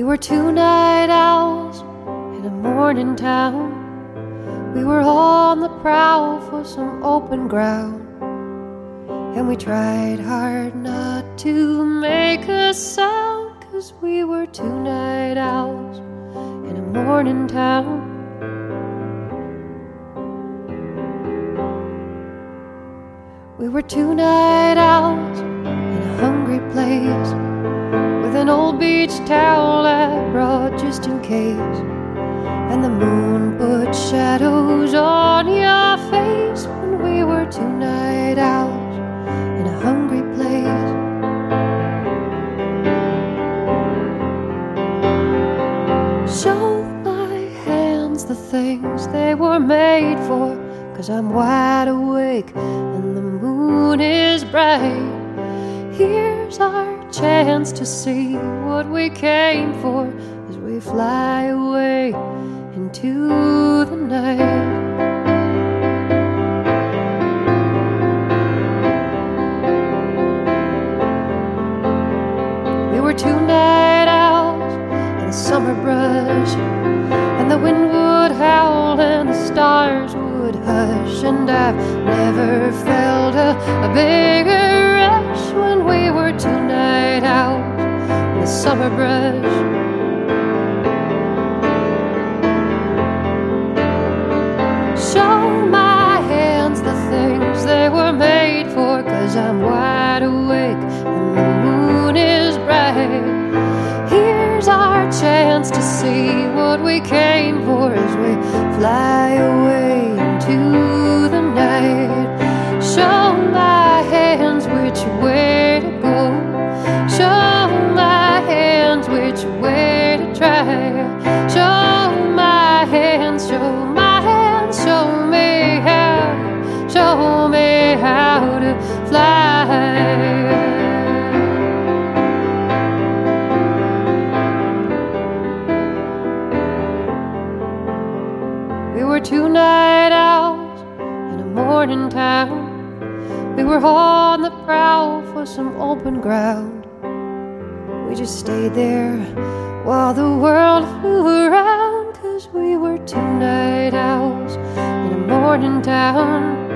We were two night owls in a morning town. We were on the prowl for some open ground, and we tried hard not to make a sound, 'cause we were two night owls in a morning town. We were two night owls in a hungry place, with an old beach towel I brought just in case, and the moon put shadows on your face when we were two night owls in a hungry place. Show my hands the things they were made for, 'cause I'm wide awake and the moon is bright. Here's our chance to see what we came for as we fly away into the night. We were two night owls in the summer brush, and the wind would howl and the stars would hush, and I've never felt a bigger rush when we were two night owls in the summer brush. Show my hands the things they were made for, 'cause I'm wide awake and the moon is bright. Here's our chance to see what we came for as we fly away into the night. Show my hands which way to go. Show my hands which way to try. Show my hands, show my hands, show me how to fly. We were two night owls in a morning town. We were on the prowl for some open ground. We just stayed there while the world flew around, 'cause we were two night owls in a morning town.